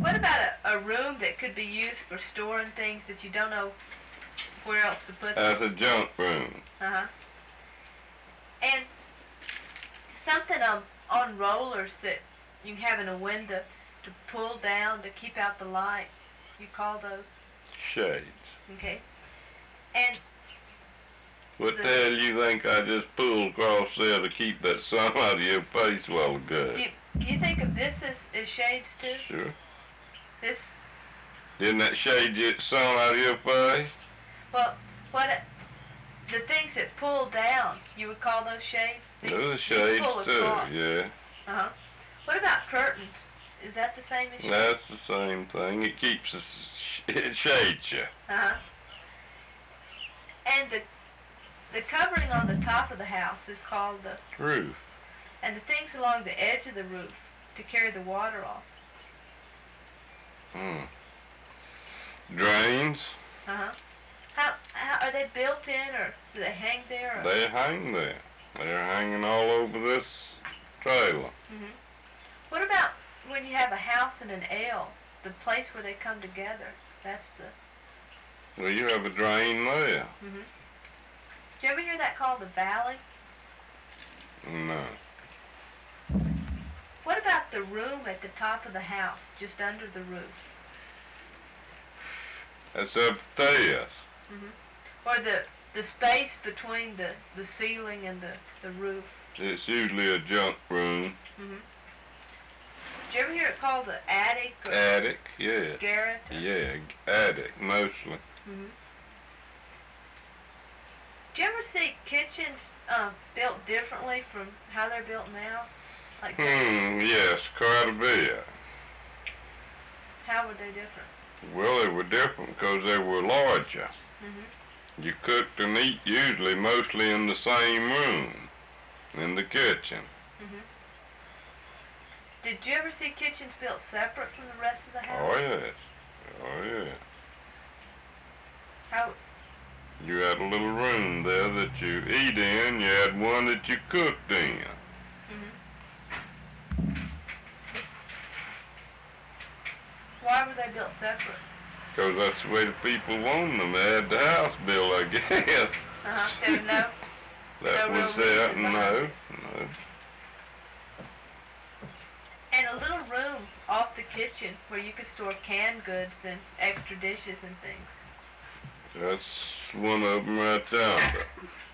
What about a room that could be used for storing things that you don't know where else to put them? That's a junk room. Uh-huh. And something on rollers that you can have in a window to pull down to keep out the light. You call those? Shades. Okay. And what the hell you think I just pulled across there to keep that sun out of your face while ago? Do you think of this as shades too? Sure. This. Didn't that shade your sun out of your face? Well, the things that pull down, you would call those shades? Those are shades too, yeah. Uh-huh. What about curtains? Is that the same as shades? That's the same thing. It keeps us, it shades you. Uh-huh. And the covering on the top of the house is called the roof. And the things along the edge of the roof to carry the water off. Drains. Uh-huh. How are they built in, or do they hang there? Or? They hang there. They're hanging all over this trailer. Mm-hmm. What about when you have a house and an L, the place where they come together? That's the... Well, you have a drain there. Mm-hmm. Did you ever hear that called the valley? No. What about the room at the top of the house, just under the roof? That's upstairs. Mm-hmm. Or the space between the ceiling and the roof? It's usually a junk room. Mm-hmm. Did you ever hear it called the attic? Or attic, yeah. Garret? Yeah, attic, mostly. Mm-hmm. Did you ever see kitchens built differently from how they're built now? Like yes, quite a bit. How were they different? Well, they were different because they were larger. Mm-hmm. You cooked and eat usually mostly in the same room, in the kitchen. Mm-hmm. Did you ever see kitchens built separate from the rest of the house? Oh, yes. Oh, yeah. How? You had a little room there that you eat in. You had one that you cooked in. Mm-hmm. Why were they built separate? Because that's the way the people wanted them. They had the house built, I guess. Uh-huh. There was no... that no was it. No. And a little room off the kitchen where you could store canned goods and extra dishes and things. That's one of them right yonder.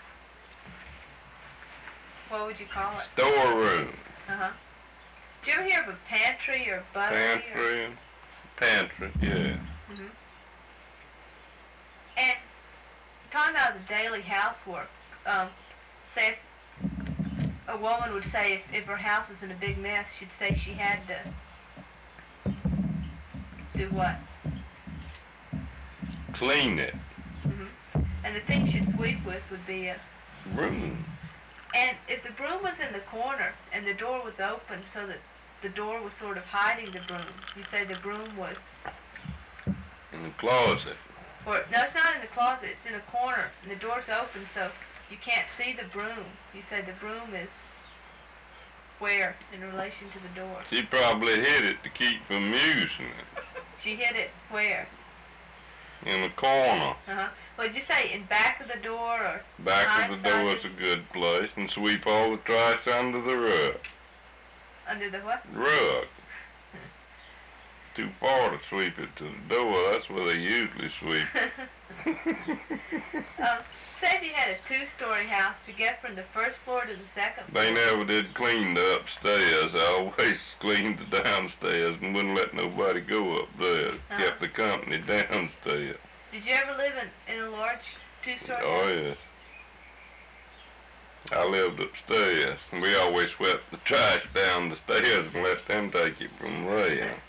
What would you call it? Storeroom. Uh-huh. Did you ever hear of a pantry or buttery? Pantry, yeah. Mm-hmm. And talking about the daily housework, say if a woman would say if her house was in a big mess, she'd say she had to do what? Clean it. Mm-hmm. And the thing she'd sweep with would be a broom. And if the broom was in the corner and the door was open so that the door was sort of hiding the broom, you say the broom was... in the closet. Or, no, it's not in the closet. It's in a corner and the door's open so you can't see the broom. You say the broom is where in relation to the door? She probably hid it to keep from using it. She hid it where? In the corner. Uh-huh. Well, did you say in back of the door or back of the door is a good place, and sweep all the trash under the rug. Under the what? Rug. Too far to sweep it to the door. That's where they usually sweep it. Say if you had a two-story house to get from the first floor to the second floor. They never did clean the upstairs. I always cleaned the downstairs and wouldn't let nobody go up there. Kept the company downstairs. Did you ever live in a large two-story house? Oh, yes. I lived upstairs, and we always swept the trash down the stairs and let them take it from there.